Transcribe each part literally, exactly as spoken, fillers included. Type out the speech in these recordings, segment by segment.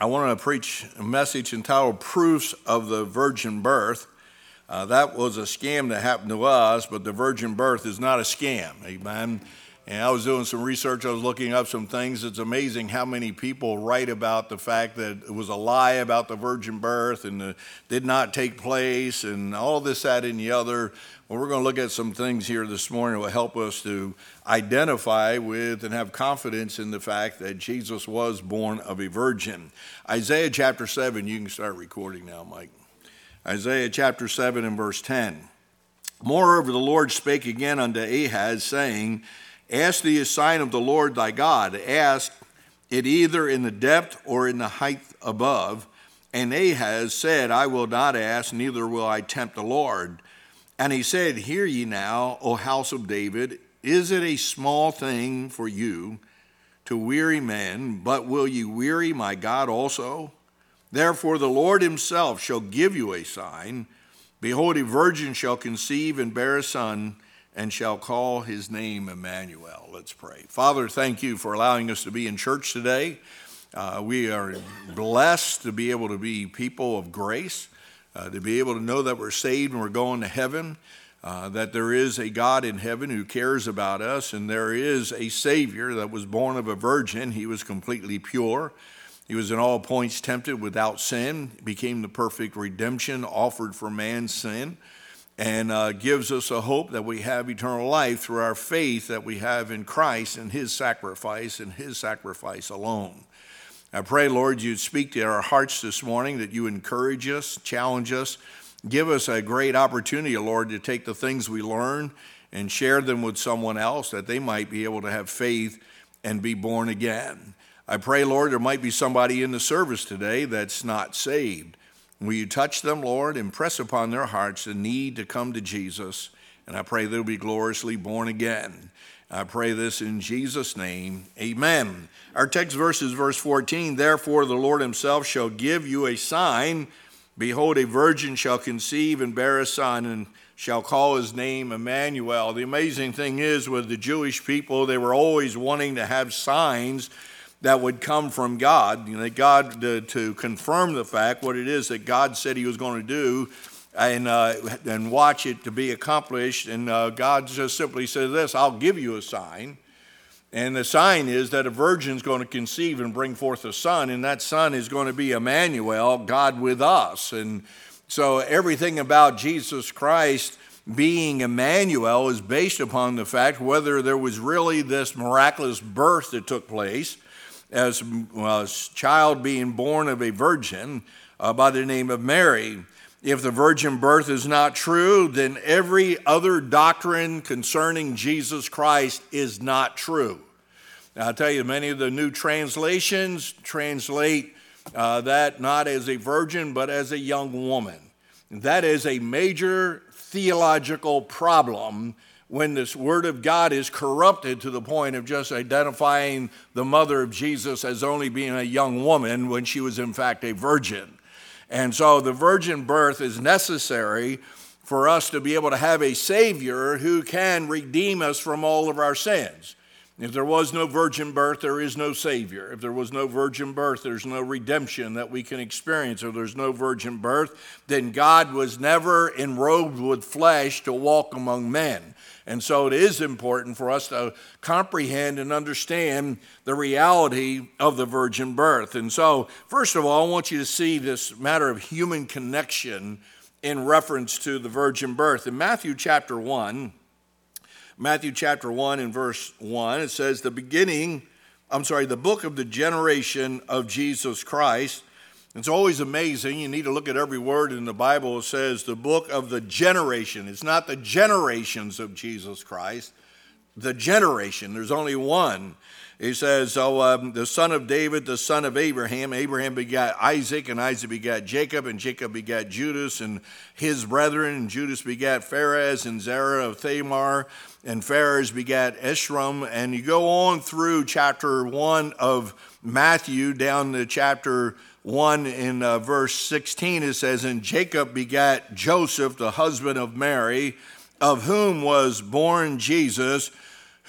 I want to preach a message entitled Proofs of the Virgin Birth. Uh, that was a scam that happened to us, but the virgin birth is not a scam, amen? And I was doing some research, I was looking up some things. It's amazing how many people write about the fact that it was a lie about the virgin birth and it did not take place and all this, that, and the other. Well, we're going to look at some things here this morning that will help us to identify with and have confidence in the fact that Jesus was born of a virgin. Isaiah chapter seven, you can start recording now, Mike. Isaiah chapter seven and verse ten. Moreover, the Lord spake again unto Ahaz, saying, Ask thee a sign of the Lord thy God. Ask it either in the depth or in the height above. And Ahaz said, I will not ask, neither will I tempt the Lord. And he said, Hear ye now, O house of David, is it a small thing for you to weary men, but will ye weary my God also? Therefore the Lord himself shall give you a sign. Behold, a virgin shall conceive and bear a son, and shall call his name Emmanuel. Let's pray. Father, thank you for allowing us to be in church today. Uh, we are blessed to be able to be people of grace, uh, to be able to know that we're saved and we're going to heaven, uh, that there is a God in heaven who cares about us, and there is a Savior that was born of a virgin. He was completely pure. He was in all points tempted without sin, became the perfect redemption offered for man's sin, and uh, gives us a hope that we have eternal life through our faith that we have in Christ and his sacrifice and his sacrifice alone. I pray, Lord, you'd speak to our hearts this morning, that you encourage us, challenge us, give us a great opportunity, Lord, to take the things we learn and share them with someone else, that they might be able to have faith and be born again. I pray, Lord, there might be somebody in the service today that's not saved. Will you touch them, Lord, impress upon their hearts the need to come to Jesus, and I pray they'll be gloriously born again. I pray this in Jesus' name, amen. Our text verse is verse fourteen, Therefore the Lord himself shall give you a sign. Behold, a virgin shall conceive and bear a son, and shall call his name Emmanuel. The amazing thing is, with the Jewish people, they were always wanting to have signs that would come from God, you know, God to, to confirm the fact, what it is that God said he was going to do, and uh, and watch it to be accomplished. And uh, God just simply says this, I'll give you a sign. And the sign is that a virgin's going to conceive and bring forth a son, and that son is going to be Emmanuel, God with us. And so everything about Jesus Christ being Emmanuel is based upon the fact whether there was really this miraculous birth that took place, as a child being born of a virgin uh, by the name of Mary. If the virgin birth is not true, then every other doctrine concerning Jesus Christ is not true. Now, I'll tell you, many of the new translations translate uh, that not as a virgin, but as a young woman. That is a major theological problem when this word of God is corrupted to the point of just identifying the mother of Jesus as only being a young woman when she was in fact a virgin. And so the virgin birth is necessary for us to be able to have a Savior who can redeem us from all of our sins. If there was no virgin birth, there is no Savior. If there was no virgin birth, there's no redemption that we can experience. If there's no virgin birth, then God was never enrobed with flesh to walk among men. And so it is important for us to comprehend and understand the reality of the virgin birth. And so, first of all, I want you to see this matter of human connection in reference to the virgin birth. In Matthew chapter one, Matthew chapter one and verse one, it says, the beginning, I'm sorry, the book of the generation of Jesus Christ. It's always amazing. You need to look at every word in the Bible. It says the book of the generation. It's not the generations of Jesus Christ. The generation. There's only one. He says, oh, um, the son of David, the son of Abraham. Abraham begat Isaac, and Isaac begat Jacob, and Jacob begat Judas and his brethren, and Judas begat Phares and Zerah of Thamar, and Phares begat Esrom. And you go on through chapter one of Matthew down to chapter one in uh, verse sixteen. It says, and Jacob begat Joseph, the husband of Mary, of whom was born Jesus,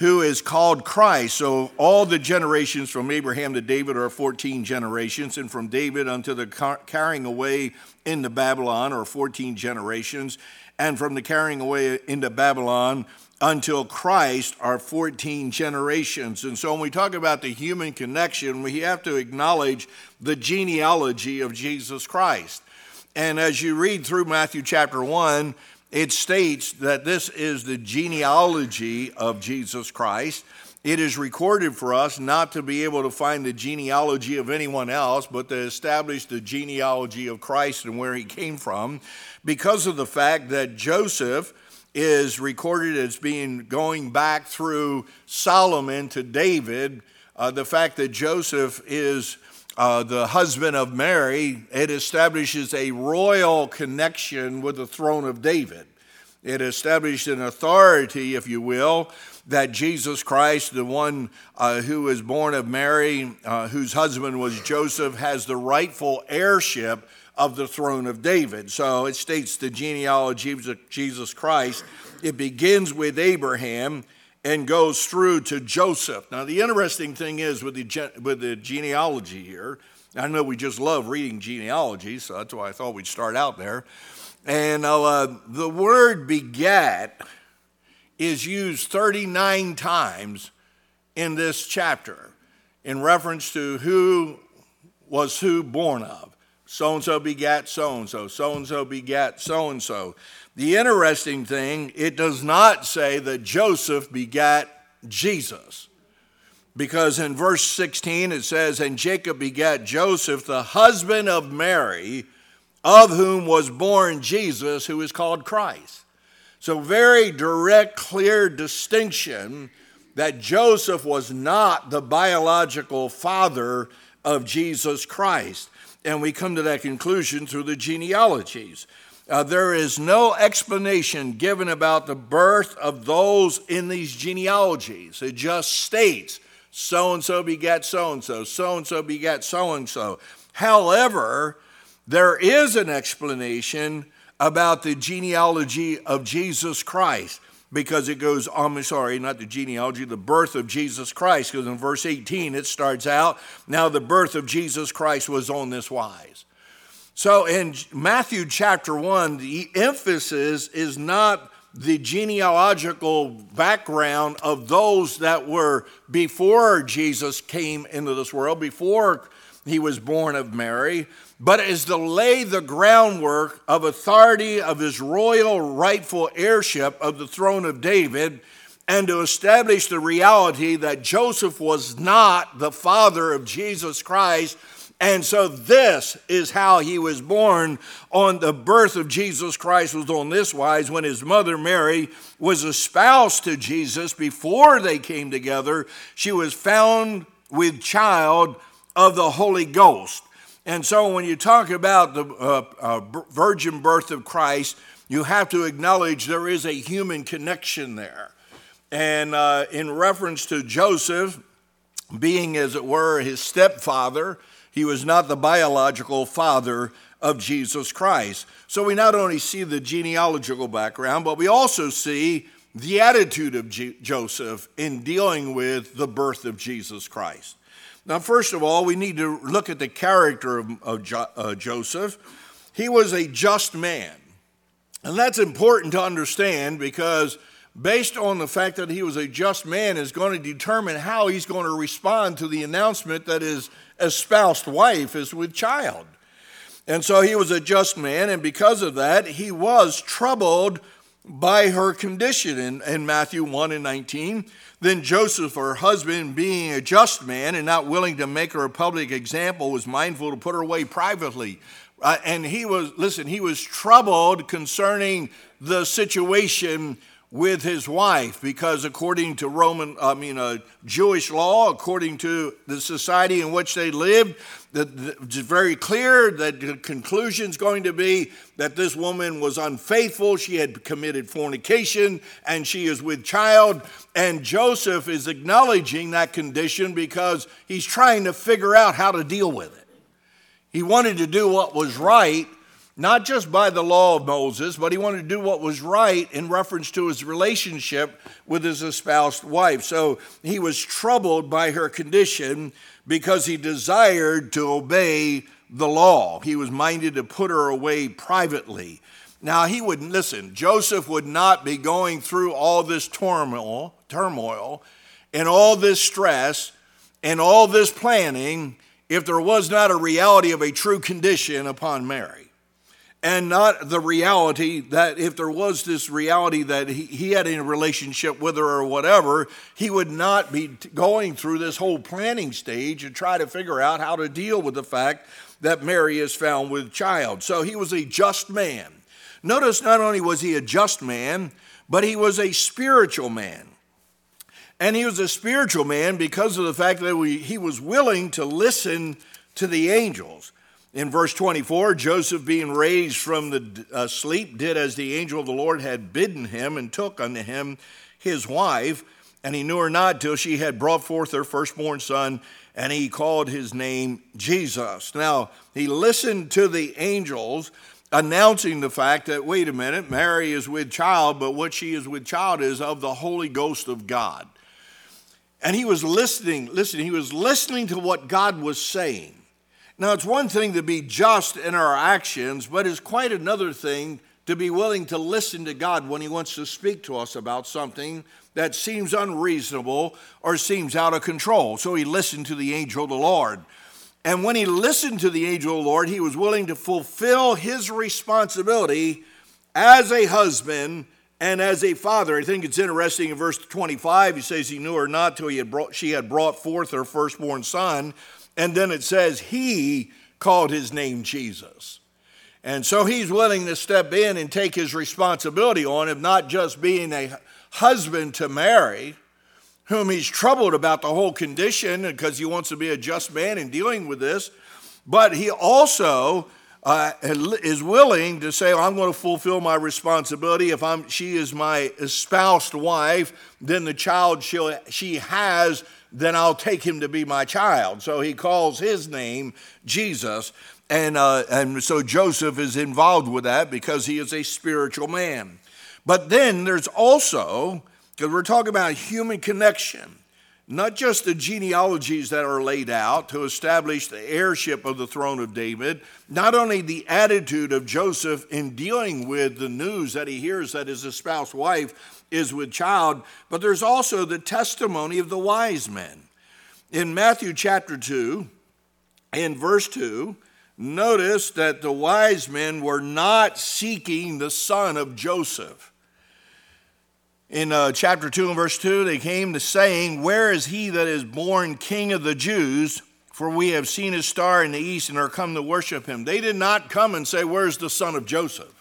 who is called Christ. So all the generations from Abraham to David are fourteen generations, and from David unto the car- carrying away into Babylon are fourteen generations, and from the carrying away into Babylon until Christ are fourteen generations. And so when we talk about the human connection, we have to acknowledge the genealogy of Jesus Christ. And as you read through Matthew chapter one, it states that this is the genealogy of Jesus Christ. It is recorded for us not to be able to find the genealogy of anyone else, but to establish the genealogy of Christ and where he came from, because of the fact that Joseph is recorded as being going back through Solomon to David. Uh, the fact that Joseph is uh, the husband of Mary, it establishes a royal connection with the throne of David. It established an authority, if you will, that Jesus Christ, the one uh, who was born of Mary, uh, whose husband was Joseph, has the rightful heirship of the throne of David. So it states the genealogy of Jesus Christ. It begins with Abraham and goes through to Joseph. Now, the interesting thing is with the, ge- with the genealogy here, I know we just love reading genealogy, so that's why I thought we'd start out there. And uh, the word begat is used thirty-nine times in this chapter in reference to who was who born of. So-and-so begat so-and-so, so-and-so begat so-and-so. The interesting thing, it does not say that Joseph begat Jesus. Because in verse sixteen it says, and Jacob begat Joseph, the husband of Mary, of whom was born Jesus, who is called Christ. So very direct, clear distinction that Joseph was not the biological father of Jesus Christ. And we come to that conclusion through the genealogies. Uh, there is no explanation given about the birth of those in these genealogies. It just states, so-and-so begat so-and-so, so-and-so begat so-and-so. However, there is an explanation about the genealogy of Jesus Christ, because it goes, I'm sorry, not the genealogy, the birth of Jesus Christ, because in verse eighteen it starts out, now the birth of Jesus Christ was on this wise. So in Matthew chapter one, the emphasis is not the genealogical background of those that were before Jesus came into this world, before he was born of Mary, but is to lay the groundwork of authority of his royal rightful heirship of the throne of David, and to establish the reality that Joseph was not the father of Jesus Christ. And so this is how he was born. On the birth of Jesus Christ was on this wise, when his mother Mary was espoused to Jesus before they came together, she was found with child of the Holy Ghost. And so when you talk about the uh, uh, virgin birth of Christ, you have to acknowledge there is a human connection there. And uh, in reference to Joseph being, as it were, his stepfather, he was not the biological father of Jesus Christ. So we not only see the genealogical background, but we also see the attitude of G- Joseph in dealing with the birth of Jesus Christ. Now, first of all, we need to look at the character of, of jo- uh, Joseph. He was a just man. And that's important to understand, because based on the fact that he was a just man is going to determine how he's going to respond to the announcement that his espoused wife is with child. And so he was a just man, and because of that, he was troubled by her condition. In, in Matthew one and nineteen, then Joseph, her husband, being a just man and not willing to make her a public example, was mindful to put her away privately. Uh, and he was, listen, he was troubled concerning the situation with his wife, because according to Roman, I mean, uh, Jewish law, according to the society in which they lived, the, the, it's very clear that the conclusion is going to be that this woman was unfaithful. She had committed fornication, and she is with child. And Joseph is acknowledging that condition because he's trying to figure out how to deal with it. He wanted to do what was right, not just by the law of Moses, but he wanted to do what was right in reference to his relationship with his espoused wife. So he was troubled by her condition because he desired to obey the law. He was minded to put her away privately. Now he would, listen, Joseph would not be going through all this turmoil, turmoil and all this stress and all this planning if there was not a reality of a true condition upon Mary. And not the reality that if there was this reality that he, he had a relationship with her or whatever, he would not be going through this whole planning stage and try to figure out how to deal with the fact that Mary is found with child. So he was a just man. Notice not only was he a just man, but he was a spiritual man. And he was a spiritual man because of the fact that we, he was willing to listen to the angels. In verse twenty-four, Joseph, being raised from the uh, sleep, did as the angel of the Lord had bidden him, and took unto him his wife, and he knew her not till she had brought forth her firstborn son, and he called his name Jesus. Now, he listened to the angels announcing the fact that, wait a minute, Mary is with child, but what she is with child is of the Holy Ghost of God. And he was listening, listening, he was listening to what God was saying. Now, it's one thing to be just in our actions, but it's quite another thing to be willing to listen to God when he wants to speak to us about something that seems unreasonable or seems out of control. So he listened to the angel of the Lord. And when he listened to the angel of the Lord, he was willing to fulfill his responsibility as a husband and as a father. I think it's interesting in verse twenty-five, he says he knew her not till he had brought, she had brought forth her firstborn son. And then it says he called his name Jesus. And so he's willing to step in and take his responsibility on of not just being a husband to Mary, whom he's troubled about the whole condition because he wants to be a just man in dealing with this, but he also uh, is willing to say, I'm going to fulfill my responsibility. If I'm, she is my espoused wife, then the child she'll, she has, then I'll take him to be my child. So he calls his name Jesus. And, uh, and so Joseph is involved with that because he is a spiritual man. But then there's also, because we're talking about human connection, not just the genealogies that are laid out to establish the heirship of the throne of David, not only the attitude of Joseph in dealing with the news that he hears that his espoused wife is with child, but there's also the testimony of the wise men. In Matthew chapter two, in verse two, notice that the wise men were not seeking the son of Joseph. In uh, chapter two and verse two, they came to saying, where is he that is born King of the Jews? For we have seen his star in the east and are come to worship him. They did not come and say, where's the son of Joseph?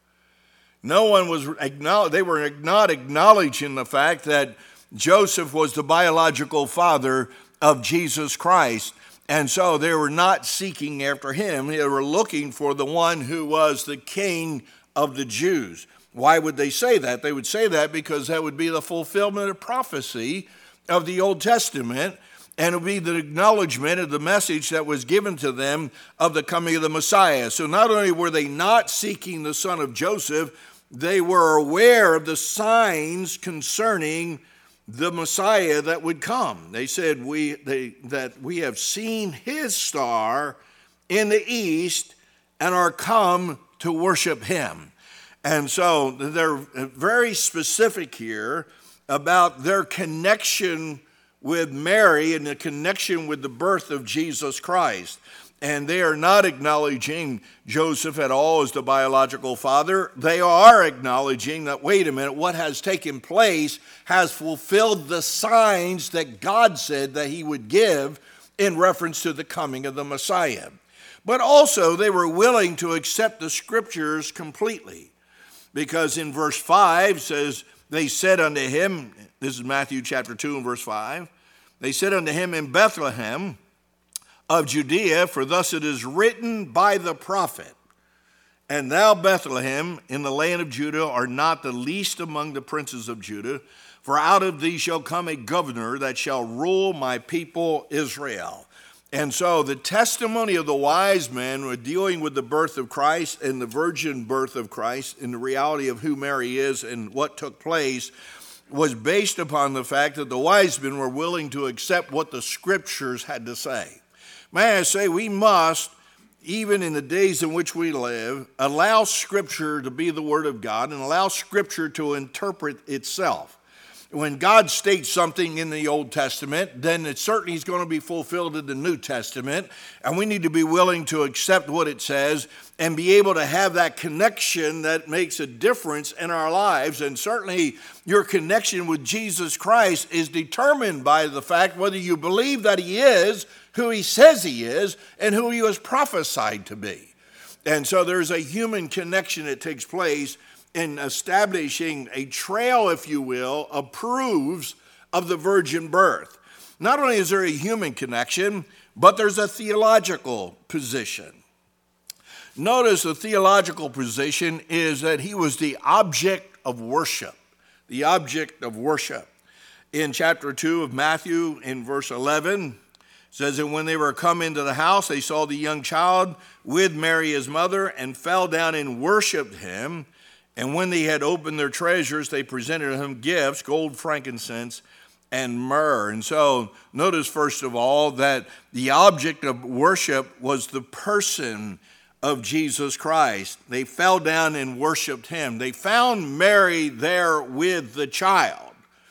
No one was, they were not acknowledging the fact that Joseph was the biological father of Jesus Christ. And so they were not seeking after him. They were looking for the one who was the King of the Jews. Why would they say that? They would say that because that would be the fulfillment of prophecy of the Old Testament, and it would be the acknowledgement of the message that was given to them of the coming of the Messiah. So not only were they not seeking the son of Joseph, they were aware of the signs concerning the Messiah that would come. They said we they, that we have seen his star in the east and are come to worship him. And so they're very specific here about their connection with Mary and the connection with the birth of Jesus Christ. And they are not acknowledging Joseph at all as the biological father. They are acknowledging that, wait a minute, what has taken place has fulfilled the signs that God said that he would give in reference to the coming of the Messiah. But also they were willing to accept the scriptures completely. Because in verse five says, they said unto him, this is Matthew chapter two and verse five, they said unto him, in Bethlehem of Judea, for thus it is written by the prophet, and thou, Bethlehem, in the land of Judah, art not the least among the princes of Judah, for out of thee shall come a governor that shall rule my people Israel. And so the testimony of the wise men were dealing with the birth of Christ and the virgin birth of Christ and the reality of who Mary is and what took place was based upon the fact that the wise men were willing to accept what the scriptures had to say. May I say, we must, even in the days in which we live, allow scripture to be the word of God and allow scripture to interpret itself. When God states something in the Old Testament, then it certainly is going to be fulfilled in the New Testament, and we need to be willing to accept what it says and be able to have that connection that makes a difference in our lives. And certainly your connection with Jesus Christ is determined by the fact whether you believe that he is who he says he is and who he was prophesied to be. And so there's a human connection that takes place in establishing a trail, if you will, of proofs of the virgin birth. Not only is there a human connection, but there's a theological position. Notice the theological position is that he was the object of worship. The object of worship. In chapter two of Matthew, in verse eleven, it says that when they were come into the house, they saw the young child with Mary his mother and fell down and worshiped him. And when they had opened their treasures, they presented him gifts, gold, frankincense, and myrrh. And so notice, first of all, that the object of worship was the person of Jesus Christ. They fell down and worshiped him. They found Mary there with the child.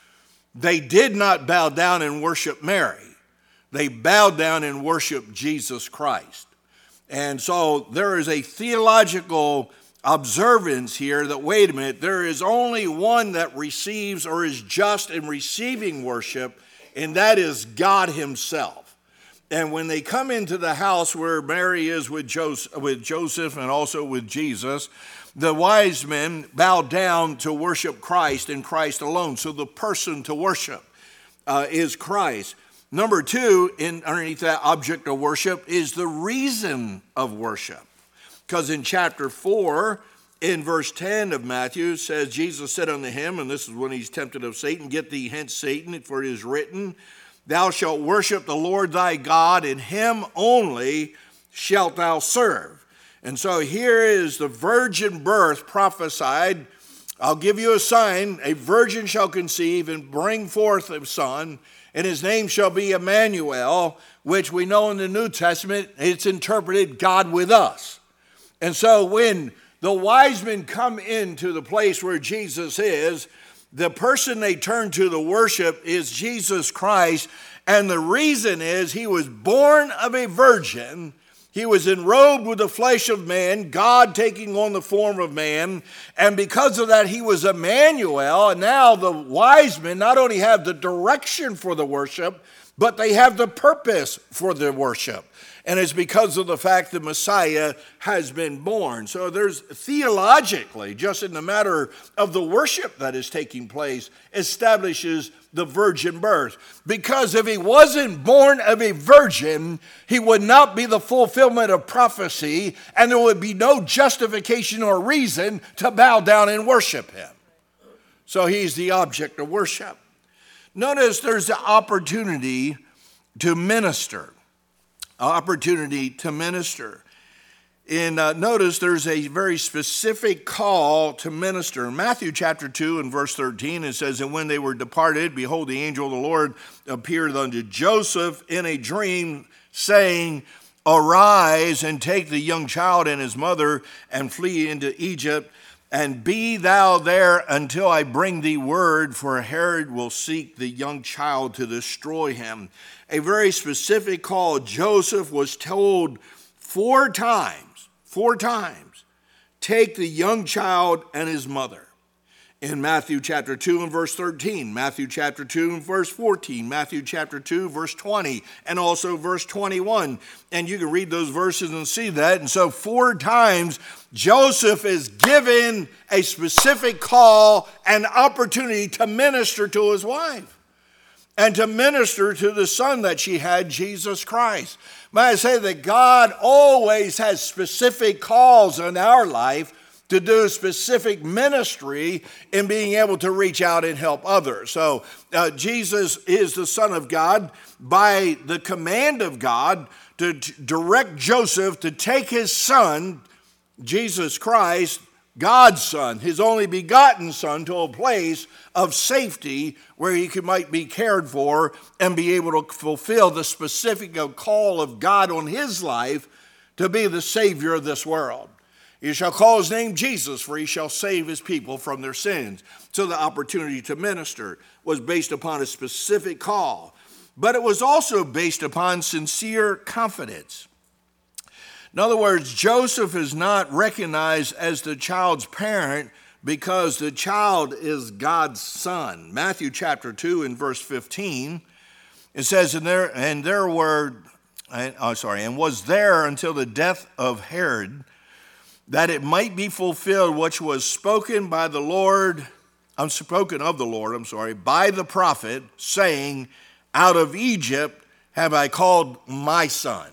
They did not bow down and worship Mary. They bowed down and worshiped Jesus Christ. And so there is a theological observance here that, wait a minute, there is only one that receives or is just in receiving worship, and that is God himself. And when they come into the house where Mary is with Joseph, with Joseph and also with Jesus, the wise men bow down to worship Christ and Christ alone. So the person to worship uh, is Christ. Number two, in, underneath that object of worship, is the reason of worship. Because in chapter four, in verse ten of Matthew, it says, Jesus said unto him, and this is when he's tempted of Satan, get thee hence, Satan, for it is written, thou shalt worship the Lord thy God, and him only shalt thou serve. And so here is the virgin birth prophesied. I'll give you a sign, a virgin shall conceive and bring forth a son, and his name shall be Emmanuel, which we know in the New Testament, it's interpreted God with us. And so when the wise men come into the place where Jesus is, the person they turn to to worship is Jesus Christ. And the reason is he was born of a virgin. He was enrobed with the flesh of man, God taking on the form of man. And because of that, he was Emmanuel. And now the wise men not only have the direction for the worship, but they have the purpose for the worship. And it's because of the fact the Messiah has been born. So there's theologically, just in the matter of the worship that is taking place, establishes the virgin birth. Because if he wasn't born of a virgin, he would not be the fulfillment of prophecy, and there would be no justification or reason to bow down and worship him. So he's the object of worship. Notice there's the opportunity to minister. Opportunity to minister. And uh, notice there's a very specific call to minister. In Matthew chapter two and verse thirteen, it says, and when they were departed, behold, the angel of the Lord appeared unto Joseph in a dream, saying, arise and take the young child and his mother and flee into Egypt, and be thou there until I bring thee word, for Herod will seek the young child to destroy him. A very specific call. Joseph was told four times, four times, take the young child and his mother. In Matthew chapter two and verse thirteen, Matthew chapter two and verse fourteen, Matthew chapter two, verse twenty, and also verse twenty-one. And you can read those verses and see that. And so four times Joseph is given a specific call and opportunity to minister to his wife and to minister to the son that she had, Jesus Christ. May I say that God always has specific calls in our life to do specific ministry in being able to reach out and help others. So uh, Jesus is the Son of God by the command of God to t- direct Joseph to take his son, Jesus Christ, God's son, his only begotten son, to a place of safety where he could, might be cared for and be able to fulfill the specific call of God on his life to be the Savior of this world. You shall call his name Jesus, for he shall save his people from their sins. So the opportunity to minister was based upon a specific call, but it was also based upon sincere confidence. In other words, Joseph is not recognized as the child's parent because the child is God's son. Matthew chapter two and verse fifteen, it says, and there, and there were, oh, sorry, and was there until the death of Herod, that it might be fulfilled which was spoken by the Lord, I'm spoken of the Lord, I'm sorry, by the prophet, saying, out of Egypt have I called my son.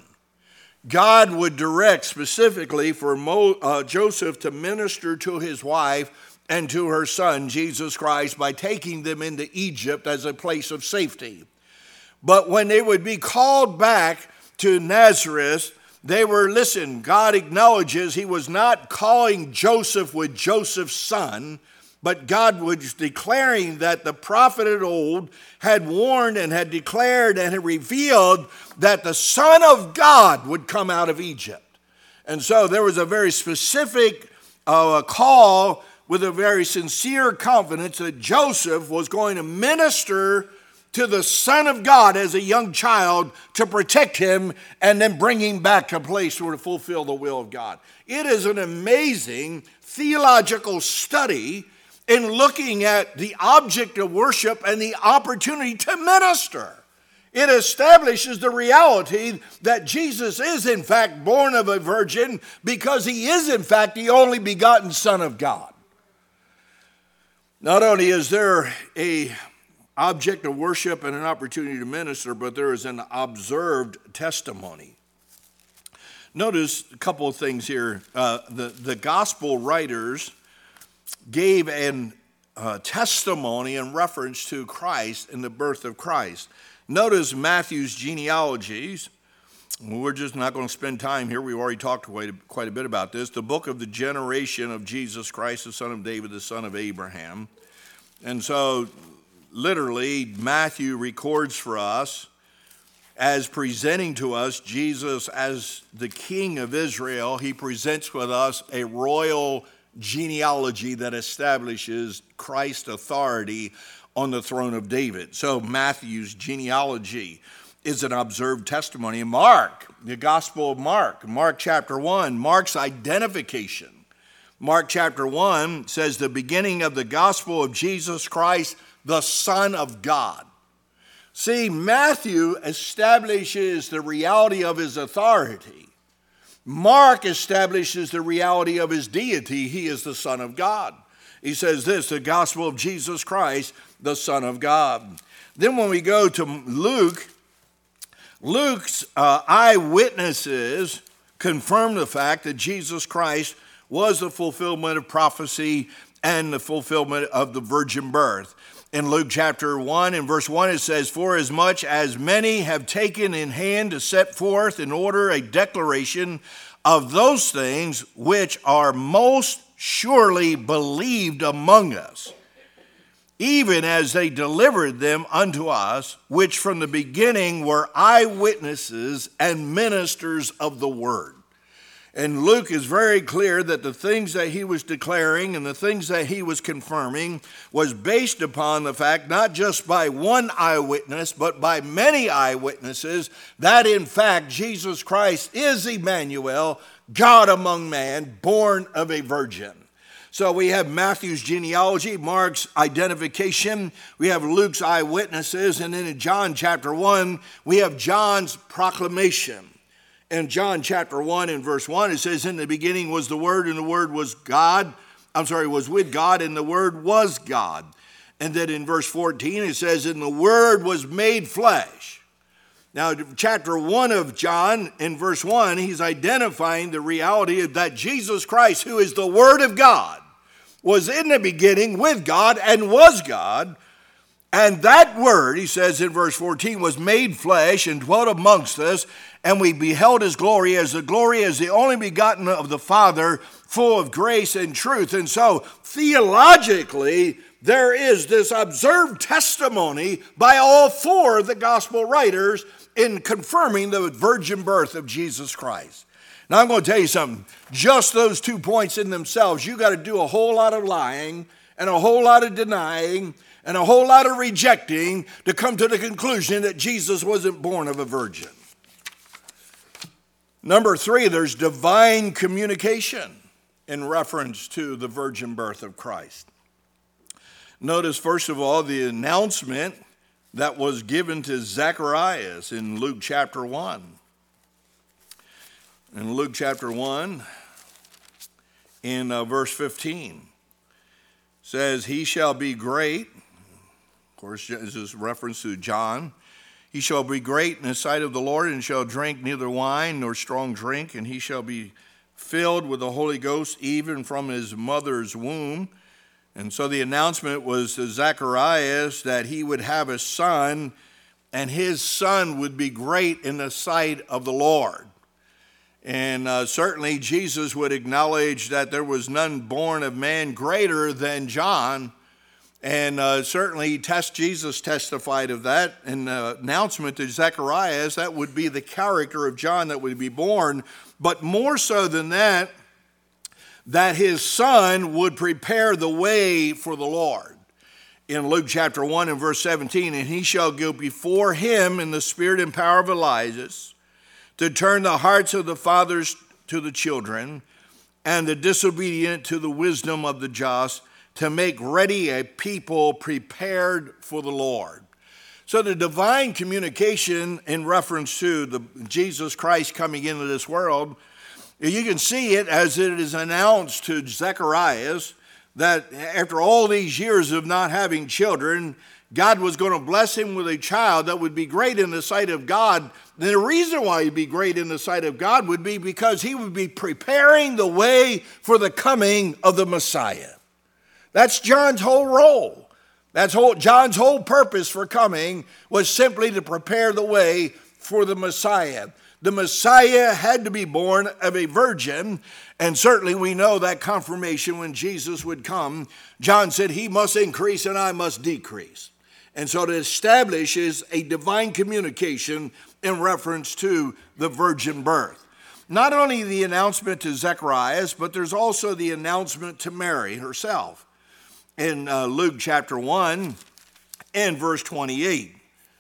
God would direct specifically for Mo, uh, Joseph to minister to his wife and to her son, Jesus Christ, by taking them into Egypt as a place of safety. But when they would be called back to Nazareth, they were, listen, God acknowledges he was not calling Joseph with Joseph's son, but God was declaring that the prophet of old had warned and had declared and had revealed that the Son of God would come out of Egypt. And so there was a very specific uh, call with a very sincere confidence that Joseph was going to minister to the Son of God as a young child to protect him and then bring him back to a place where to fulfill the will of God. It is an amazing theological study in looking at the object of worship and the opportunity to minister. It establishes the reality that Jesus is in fact born of a virgin because he is in fact the only begotten Son of God. Not only is there a object of worship and an opportunity to minister, but there is an observed testimony. Notice a couple of things here. Uh, the, the gospel writers gave an uh, testimony in reference to Christ and the birth of Christ. Notice Matthew's genealogies. We're just not going to spend time here. We've already talked quite a, quite a bit about this. The book of the generation of Jesus Christ, the son of David, the son of Abraham. And so literally Matthew records for us as presenting to us Jesus as the King of Israel. He presents with us a royal genealogy that establishes Christ's authority on the throne of David. So Matthew's genealogy is an observed testimony. And Mark, the Gospel of Mark, Mark chapter one, Mark's identification. Mark chapter one says the beginning of the gospel of Jesus Christ, the Son of God. See, Matthew establishes the reality of his authority. Mark establishes the reality of his deity. He is the Son of God. He says this, the gospel of Jesus Christ, the Son of God. Then when we go to Luke, Luke's uh, eyewitnesses confirm the fact that Jesus Christ was the fulfillment of prophecy and the fulfillment of the virgin birth. In Luke chapter one and verse one, it says, for as much as many have taken in hand to set forth in order a declaration of those things which are most surely believed among us, even as they delivered them unto us, which from the beginning were eyewitnesses and ministers of the word. And Luke is very clear that the things that he was declaring and the things that he was confirming was based upon the fact, not just by one eyewitness, but by many eyewitnesses, that in fact Jesus Christ is Emmanuel, God among man, born of a virgin. So we have Matthew's genealogy, Mark's identification, we have Luke's eyewitnesses, and then in John chapter one, we have John's proclamation. In John chapter one and verse one, it says, in the beginning was the Word, and the Word was God. I'm sorry, was with God, and the Word was God. And then in verse fourteen, it says, and the Word was made flesh Now, chapter one of John, in verse one, he's identifying the reality that Jesus Christ, who is the Word of God, was in the beginning with God and was God. And that Word, he says in verse fourteen, was made flesh and dwelt amongst us, and we beheld his glory as the glory as the only begotten of the Father, full of grace and truth. And so, theologically, there is this observed testimony by all four of the gospel writers in confirming the virgin birth of Jesus Christ. Now, I'm going to tell you something. Just those two points in themselves, you got to do a whole lot of lying and a whole lot of denying and a whole lot of rejecting to come to the conclusion that Jesus wasn't born of a virgin. Number three, there's divine communication in reference to the virgin birth of Christ. Notice, first of all, the announcement that was given to Zacharias in Luke chapter one. In Luke chapter one, in uh, verse fifteen, says, he shall be great. Of course, this is reference to John. He shall be great in the sight of the Lord, and shall drink neither wine nor strong drink, and he shall be filled with the Holy Ghost even from his mother's womb. And so the announcement was to Zacharias that he would have a son, and his son would be great in the sight of the Lord. And uh, certainly Jesus would acknowledge that there was none born of man greater than John. And uh, certainly test, Jesus testified of that in the announcement to Zacharias. That would be the character of John that would be born. But more so than that, that his son would prepare the way for the Lord. In Luke chapter one and verse seventeen, and he shall go before him in the spirit and power of Elijah, to turn the hearts of the fathers to the children, and the disobedient to the wisdom of the just, to make ready a people prepared for the Lord. So the divine communication in reference to the Jesus Christ coming into this world, you can see it as it is announced to Zacharias that after all these years of not having children, God was going to bless him with a child that would be great in the sight of God. And the reason why he'd be great in the sight of God would be because he would be preparing the way for the coming of the Messiah. That's John's whole role. That's whole, John's whole purpose for coming was simply to prepare the way for the Messiah. The Messiah had to be born of a virgin, and certainly we know that confirmation when Jesus would come. John said, he must increase and I must decrease. And so it establishes a divine communication in reference to the virgin birth. Not only the announcement to Zacharias, but there's also the announcement to Mary herself. In uh, Luke chapter one and verse twenty-eight.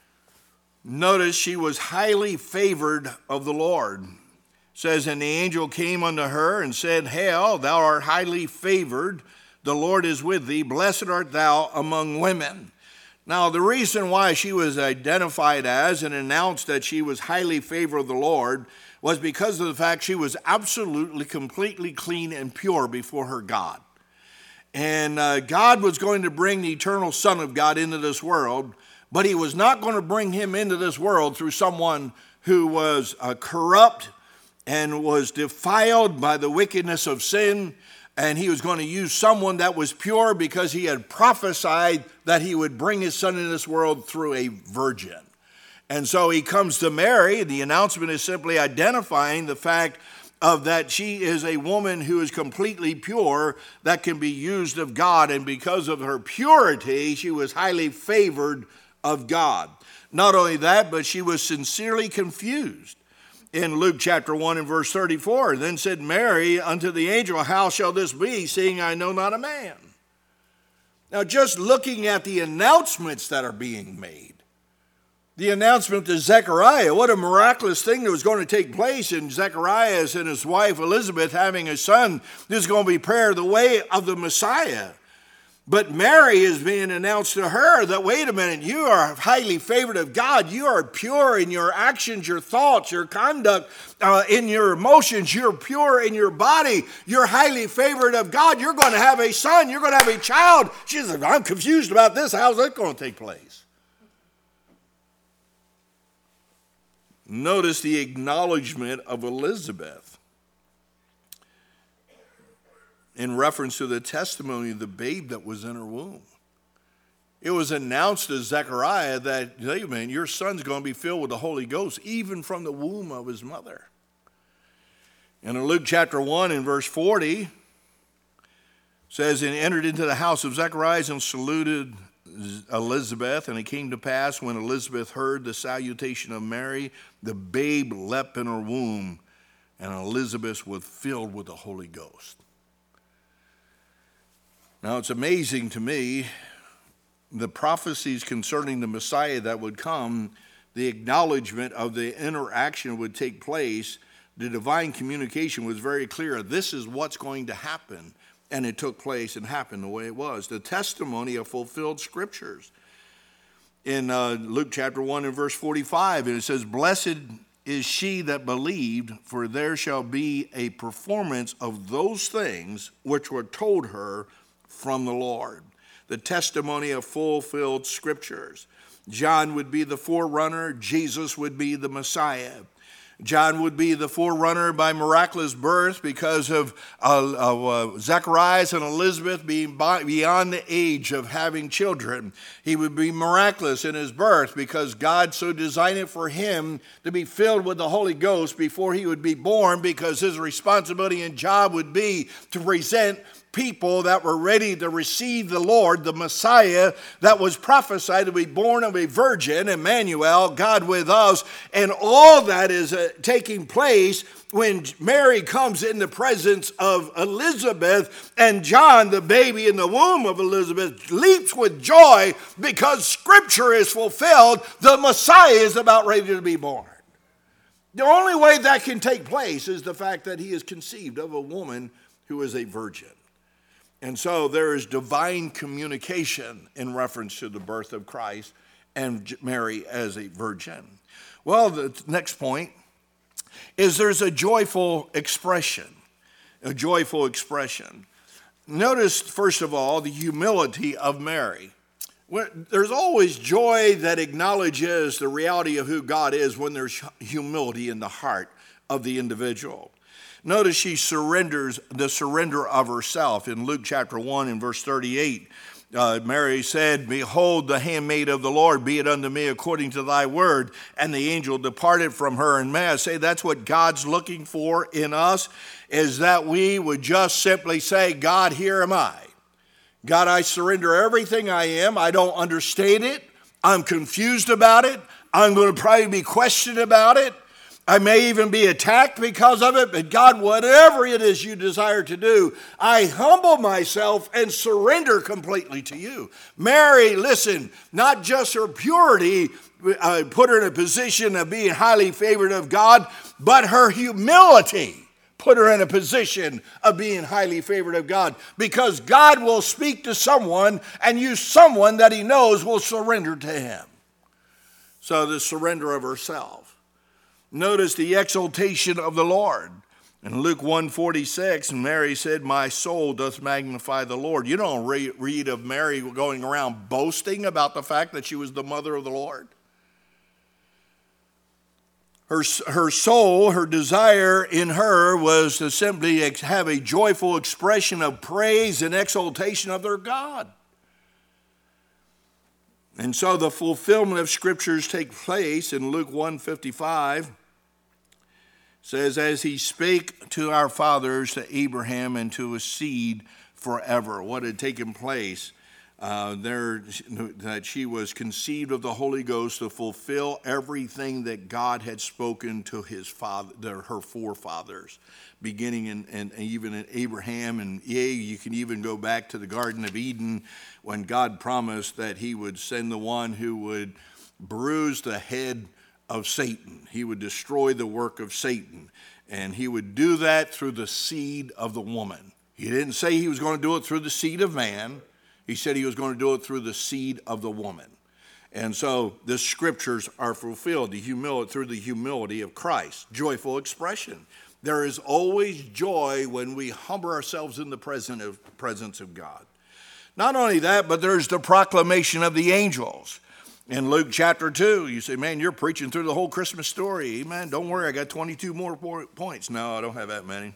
Notice she was highly favored of the Lord. It says, and the angel came unto her and said, Hail, thou art highly favored. The Lord is with thee. Blessed art thou among women. Now, the reason why she was identified as and announced that she was highly favored of the Lord was because of the fact she was absolutely, completely clean and pure before her God. And uh, God was going to bring the eternal Son of God into this world, but he was not going to bring him into this world through someone who was uh, corrupt and was defiled by the wickedness of sin. And he was going to use someone that was pure because he had prophesied that he would bring his son into this world through a virgin. And so he comes to Mary. The announcement is simply identifying the fact of that she is a woman who is completely pure that can be used of God. And because of her purity, she was highly favored of God. Not only that, but she was sincerely confused. In Luke chapter one and verse thirty-four, then said Mary unto the angel, how shall this be, seeing I know not a man? Now, just looking at the announcements that are being made, the announcement to Zechariah, what a miraculous thing that was going to take place in Zechariah and his wife Elizabeth having a son. This is going to be prayer the way of the Messiah. But Mary is being announced to her that, wait a minute, you are highly favored of God. You are pure in your actions, your thoughts, your conduct, uh, in your emotions. You're pure in your body. You're highly favored of God. You're going to have a son. You're going to have a child. She says, I'm confused about this. How's that going to take place? Notice the acknowledgement of Elizabeth in reference to the testimony of the babe that was in her womb. It was announced to Zechariah that, hey man, your son's going to be filled with the Holy Ghost, even from the womb of his mother. And in Luke chapter one and verse forty, says, and entered into the house of Zacharias and saluted Elizabeth. And it came to pass when Elizabeth heard the salutation of Mary, the babe leapt in her womb, and Elizabeth was filled with the Holy Ghost. Now it's amazing to me, the prophecies concerning the Messiah that would come, the acknowledgement of the interaction would take place. The divine communication was very clear. This is what's going to happen. And it took place and happened the way it was. The testimony of fulfilled scriptures. In uh, Luke chapter one and verse forty-five, and it says, blessed is she that believed, for there shall be a performance of those things which were told her from the Lord. The testimony of fulfilled scriptures. John would be the forerunner. Jesus would be the Messiah. John would be the forerunner by miraculous birth because of, uh, of uh, Zacharias and Elizabeth being by, beyond the age of having children. He would be miraculous in his birth because God so designed it for him to be filled with the Holy Ghost before he would be born, because his responsibility and job would be to present people that were ready to receive the Lord, the Messiah that was prophesied to be born of a virgin, Emmanuel, God with us. And all that is uh, taking place when Mary comes in the presence of Elizabeth, and John, the baby in the womb of Elizabeth, leaps with joy because Scripture is fulfilled. The Messiah is about ready to be born. The only way that can take place is the fact that he is conceived of a woman who is a virgin. And so there is divine communication in reference to the birth of Christ and Mary as a virgin. Well, the next point is there's a joyful expression, a joyful expression. Notice, first of all, the humility of Mary. There's always joy that acknowledges the reality of who God is when there's humility in the heart of the individual. Notice she surrenders the surrender of herself. In Luke chapter one and verse thirty-eight, uh, Mary said, behold, the handmaid of the Lord, be it unto me according to thy word. And the angel departed from her. And may I say, that's what God's looking for in us, is that we would just simply say, God, here am I. God, I surrender everything I am. I don't understand it. I'm confused about it. I'm going to probably be questioned about it. I may even be attacked because of it, but God, whatever it is you desire to do, I humble myself and surrender completely to you. Mary, listen, not just her purity uh, put her in a position of being highly favored of God, but her humility put her in a position of being highly favored of God, because God will speak to someone and use someone that he knows will surrender to him. So the surrender of herself. Notice the exaltation of the Lord. In Luke one forty-six, Mary said, my soul doth magnify the Lord. You don't re- read of Mary going around boasting about the fact that she was the mother of the Lord. Her, her soul, her desire in her was to simply have a joyful expression of praise and exaltation of their God. And so the fulfillment of scriptures take place in Luke one fifty-five. Says, as he spake to our fathers, to Abraham, and to his seed forever. What had taken place uh, there, that she was conceived of the Holy Ghost to fulfill everything that God had spoken to his father, her forefathers, beginning in, in even in Abraham, and yea, you can even go back to the Garden of Eden when God promised that he would send the one who would bruise the head of Satan. He would destroy the work of Satan, and he would do that through the seed of the woman. He didn't say he was going to do it through the seed of man. He said he was going to do it through the seed of the woman. And so the scriptures are fulfilled the humility, through the humility of Christ. Joyful expression. There is always joy when we humble ourselves in the presence of God. Not only that, but there's the proclamation of the angels. In Luke chapter two, you say, man, you're preaching through the whole Christmas story. Amen. Don't worry, I got twenty-two more points. No, I don't have that many.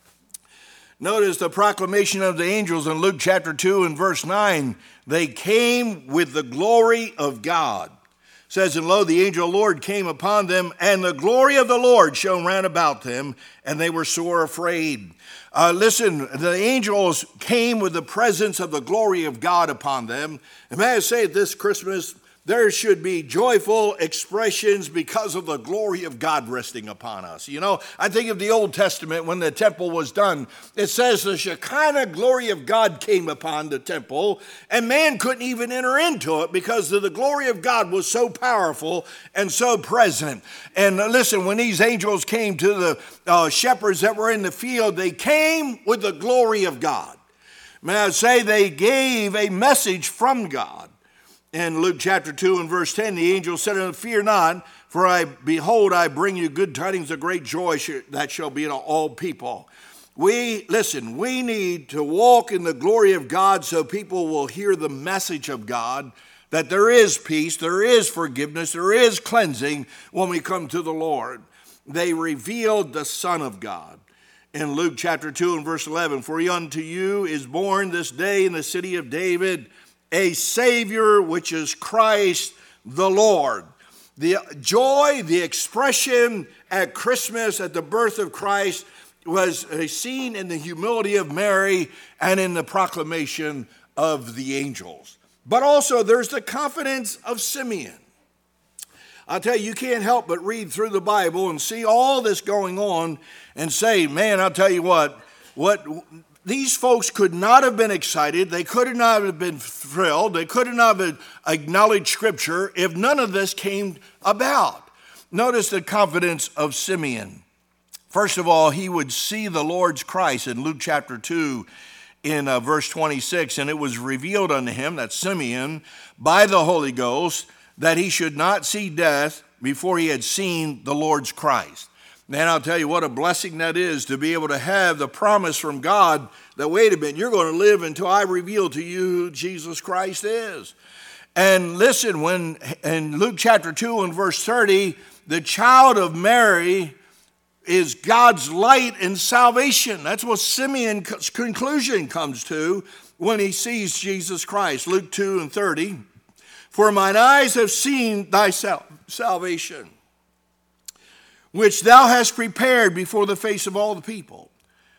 Notice the proclamation of the angels in Luke chapter two and verse nine. They came with the glory of God. It says, and lo, the angel of the Lord came upon them, and the glory of the Lord shone round about them, and they were sore afraid. Uh, listen, the angels came with the presence of the glory of God upon them. And may I say this Christmas, there should be joyful expressions because of the glory of God resting upon us. You know, I think of the Old Testament when the temple was done. It says the Shekinah glory of God came upon the temple, and man couldn't even enter into it because the glory of God was so powerful and so present. And listen, when these angels came to the uh, shepherds that were in the field, they came with the glory of God. May I say they gave a message from God. In Luke chapter two and verse ten, the angel said unto them, fear not, for I behold, I bring you good tidings of great joy that shall be to all people. We, listen, we need to walk in the glory of God so people will hear the message of God, that there is peace, there is forgiveness, there is cleansing when we come to the Lord. They revealed the Son of God. In Luke chapter two and verse eleven, for unto you is born this day in the city of David a Savior, which is Christ the Lord. The joy, the expression at Christmas at the birth of Christ was seen in the humility of Mary and in the proclamation of the angels. But also there's the confidence of Simeon. I'll tell you, you can't help but read through the Bible and see all this going on and say, man, I'll tell you what, what these folks could not have been excited. They could not have been thrilled. They could not have acknowledged Scripture if none of this came about. Notice the confidence of Simeon. First of all, he would see the Lord's Christ in Luke chapter two in uh, verse twenty-six. And it was revealed unto him, that's Simeon, by the Holy Ghost, that he should not see death before he had seen the Lord's Christ. Man, I'll tell you what a blessing that is to be able to have the promise from God that, wait a minute, you're going to live until I reveal to you who Jesus Christ is. And listen, when in Luke chapter two and verse thirty, the child of Mary is God's light and salvation. That's what Simeon's conclusion comes to when he sees Jesus Christ. Luke two and thirty, for mine eyes have seen thy sal- salvation, which thou hast prepared before the face of all the people,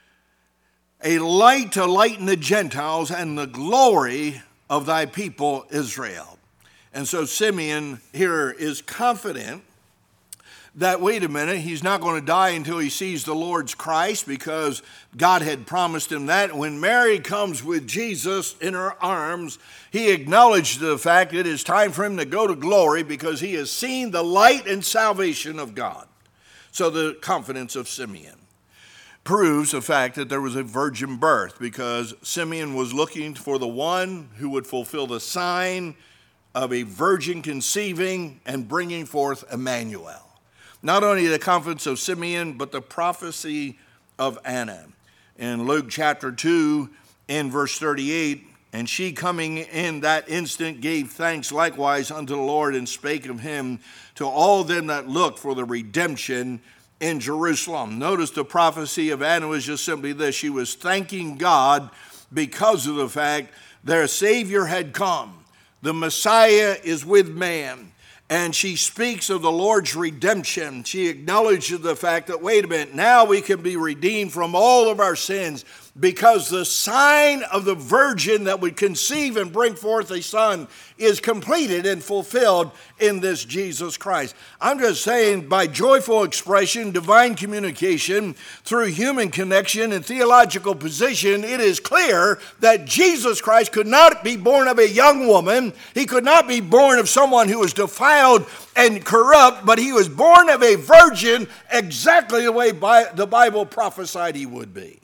a light to lighten the Gentiles and the glory of thy people Israel. And so Simeon here is confident that, wait a minute, he's not going to die until he sees the Lord's Christ, because God had promised him that. When Mary comes with Jesus in her arms, he acknowledged the fact that it is time for him to go to glory because he has seen the light and salvation of God. So the confidence of Simeon proves the fact that there was a virgin birth, because Simeon was looking for the one who would fulfill the sign of a virgin conceiving and bringing forth Emmanuel. Not only the confidence of Simeon, but the prophecy of Anna. In Luke chapter two, in verse thirty-eight, and she coming in that instant gave thanks likewise unto the Lord, and spake of him to all them that look for the redemption in Jerusalem. Notice the prophecy of Anna was just simply this. She was thanking God because of the fact their Savior had come. The Messiah is with man. And she speaks of the Lord's redemption. She acknowledges the fact that, wait a minute, now we can be redeemed from all of our sins, because the sign of the virgin that would conceive and bring forth a son is completed and fulfilled in this Jesus Christ. I'm just saying, by joyful expression, divine communication, through human connection and theological position, it is clear that Jesus Christ could not be born of a young woman. He could not be born of someone who was defiled and corrupt, but he was born of a virgin, exactly the way the Bible prophesied he would be.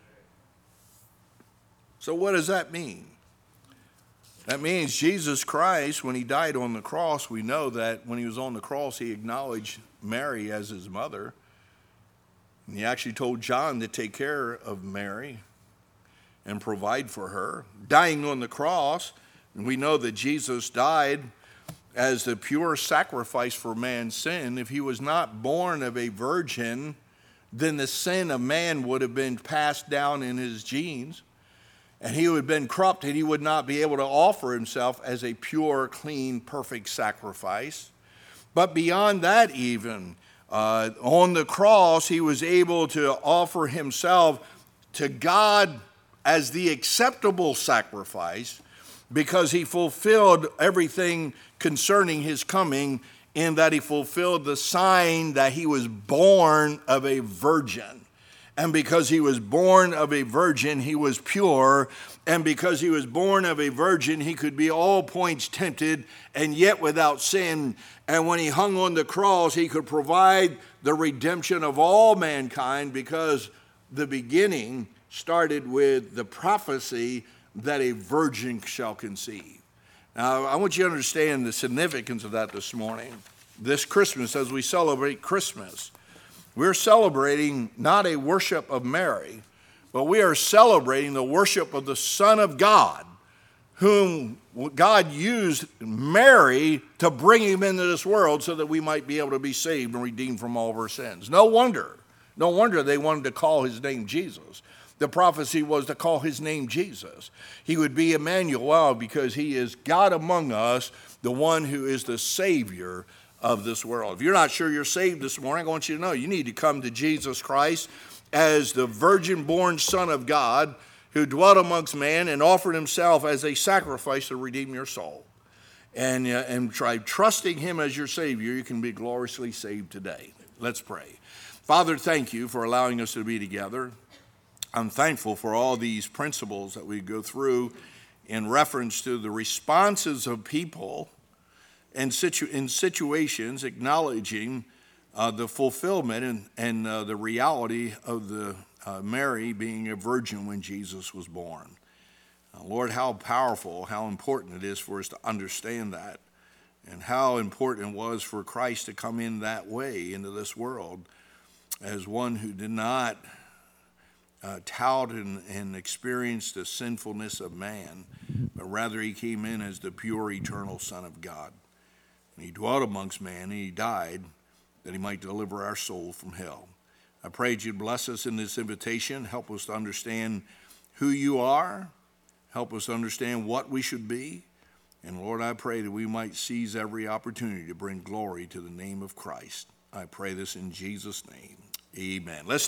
So what does that mean? That means Jesus Christ, when he died on the cross, we know that when he was on the cross, he acknowledged Mary as his mother. And he actually told John to take care of Mary and provide for her. Dying on the cross, and we know that Jesus died as the pure sacrifice for man's sin, if he was not born of a virgin, then the sin of man would have been passed down in his genes, and he would have been corrupted. He would not be able to offer himself as a pure, clean, perfect sacrifice. But beyond that even, uh, on the cross, he was able to offer himself to God as the acceptable sacrifice, because he fulfilled everything concerning his coming, in that he fulfilled the sign that he was born of a virgin. And because he was born of a virgin, he was pure. And because he was born of a virgin, he could be all points tempted and yet without sin. And when he hung on the cross, he could provide the redemption of all mankind, because the beginning started with the prophecy that a virgin shall conceive. Now, I want you to understand the significance of that this morning. This Christmas, as we celebrate Christmas, we're celebrating not a worship of Mary, but we are celebrating the worship of the Son of God, whom God used Mary to bring him into this world so that we might be able to be saved and redeemed from all of our sins. No wonder, no wonder they wanted to call his name Jesus. The prophecy was to call his name Jesus. He would be Emmanuel, because he is God among us, the one who is the Savior of this world. If you're not sure you're saved this morning, I want you to know you need to come to Jesus Christ as the virgin-born Son of God, who dwelt amongst man and offered himself as a sacrifice to redeem your soul. And, uh, and try trusting him as your Savior, you can be gloriously saved today. Let's pray. Father, thank you for allowing us to be together. I'm thankful for all these principles that we go through in reference to the responses of people in, situ- in situations, acknowledging uh, the fulfillment and, and uh, the reality of the uh, Mary being a virgin when Jesus was born. Uh, Lord, how powerful, how important it is for us to understand that, and how important it was for Christ to come in that way into this world as one who did not Uh, tout and, and experienced the sinfulness of man, but rather he came in as the pure, eternal Son of God. And he dwelt amongst man, and he died that he might deliver our soul from hell. I pray that you'd bless us in this invitation, help us to understand who you are, help us to understand what we should be, and Lord, I pray that we might seize every opportunity to bring glory to the name of Christ. I pray this in Jesus' name. Amen. Let's